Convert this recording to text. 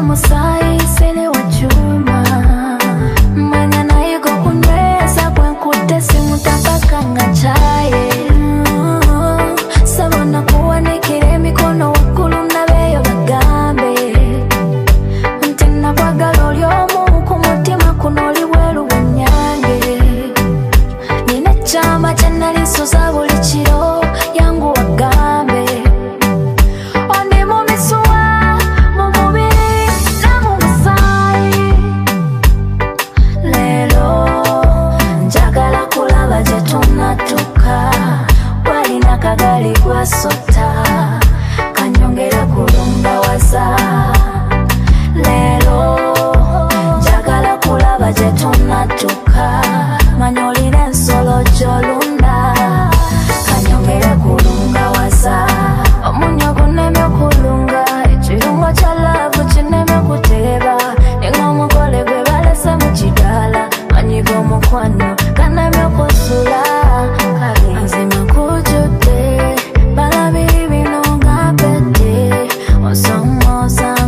musai sele wachuma Manya na ego kunweza kwenkute simutapaka ngachaye Sabona kuwa nikire mikono wakulu nabeyo bagambe Ntena kwa galoli omu kumutima kunoli welu wanyange Nina chama chanali soza buli chiro yangu wagambe Oni mumisuwa mumubiri na mumusai Lelo njagala kulaba jetunatuka Walina kagali kwa sota Kanyongere kulunga waza Lelo njagala kulaba jetunatuka Manyoli nensolo jolunda Kanyongere kulunga waza Omunyo kuneme kulunga Chirungo chalavu chineme kuteba Nengo mukole gwe balese mchigala Manyigo mukwano kaneme kusula Azima kujute Balabiri binonga pete Osomoza